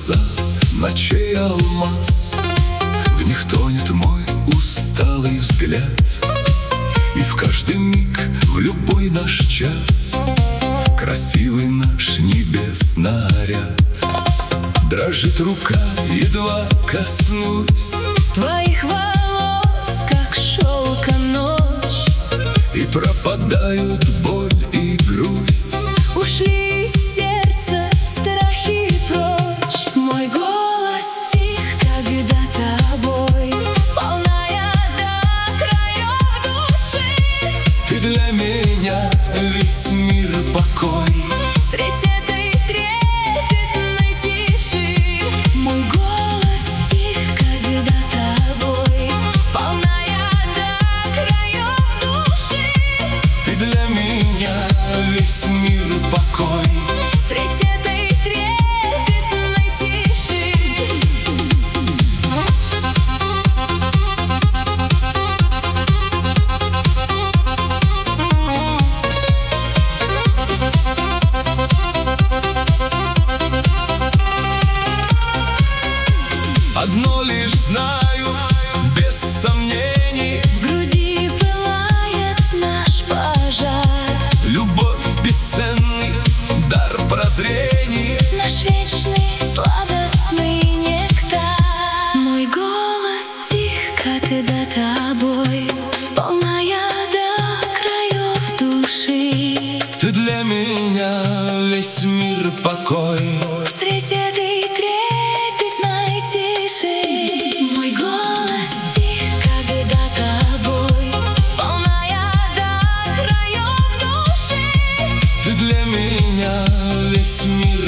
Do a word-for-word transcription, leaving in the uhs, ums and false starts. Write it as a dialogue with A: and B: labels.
A: глаза ночей алмаз, в них тонет мой усталый взгляд. И в каждый миг, в любой наш час, красивый наш небесный наряд. Дрожит рука, едва коснусь
B: твоих волос, как шелка ночь,
A: и пропадают боль и грусть.
B: ушли из сердца страхи прочь. Мой голос тих, когда тобой полная до краев души.
A: Ты для меня весь мир покой.
B: Средь этой трепетной тиши мой голос тих, когда тобой полная до краев души.
A: Ты для меня весь мир покой.
B: Средь этой трепетной тиши
A: Одно лишь знаю, без сомнений,
B: в груди пылает наш пожар.
A: любовь бесценный дар прозрений.
B: Наш вечный сладостный нектар. Мой голос тих, когда тобой полная до краев души.
A: Ты для меня весь мир покой.
B: Средь этой трепетной тиши мой голос тих, когда тобой полная до краев души.
A: Ты для меня весь мир